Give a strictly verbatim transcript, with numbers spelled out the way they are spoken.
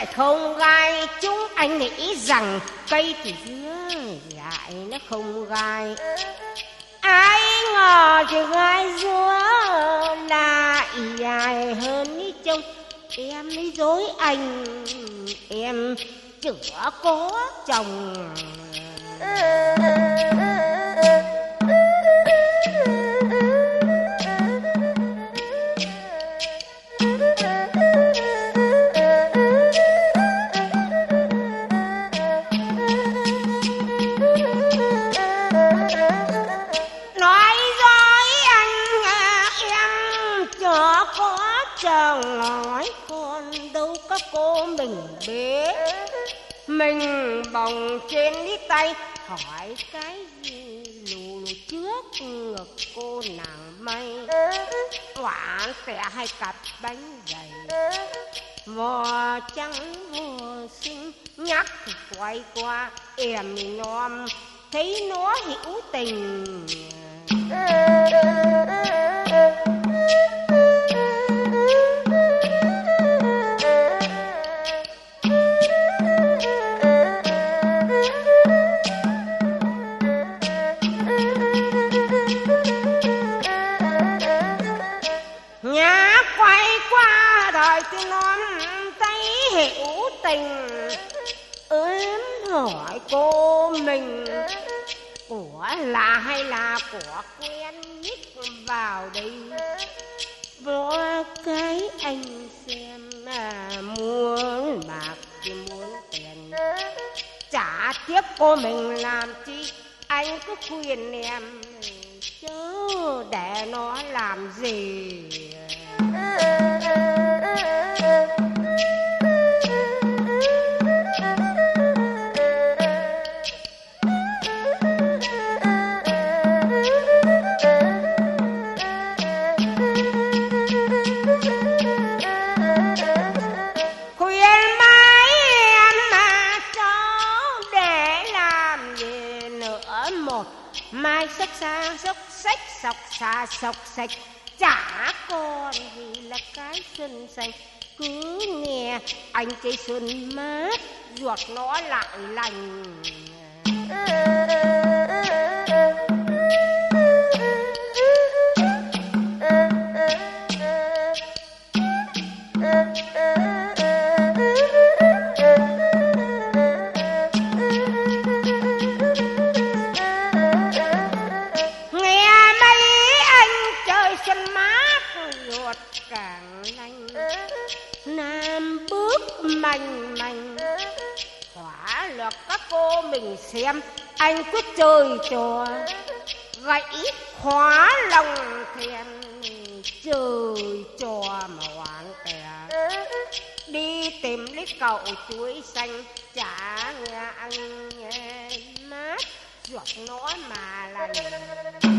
không gai. Chúng anh nghĩ rằng cây thì dứa dại nó không gai. Ai ngờ thì gai dứa là dài hơn ý trông. Em nói dối anh, em chưa có chồng. Nói dối anh, em chưa có chồng. Nói con đâu có cô mình biết. Mình bồng trên đi tay, hỏi cái gì lù lù trước ngực cô nàng mây. Quả sẽ hai cặp bánh dày, vò trắng vò xinh. Nhắc thì quay qua em nom, thấy nó hữu tình. Nhà quay qua đời tôi non thấy hữu tình. Em hỏi cô mình của là hay là của quen nhất vào đây. Vô cái anh xem à, muốn bạc thì muốn tiền. Trả tiếp cô mình làm chi, anh cứ khuyên em chớ để nó làm gì. Khuyên mãi em mà cháu để làm gì nữa. Một mai xách xa xốc xách sọc xa sọc sạch. Chả còn gì là cái xuân xanh. Cứ nghe anh cây xuân mát, ruột nó lại lành. Nghe mấy anh chơi xuân mát, ruột càng lành. Nam bước manh manh, quả lược các cô mình xem. Anh cứ chơi trò gãy khóa lòng thèm. Chơi trò mà hoang tè, đi tìm lấy cậu chuối xanh. Chả nghe anh nghe mát, ruột nó mà lành.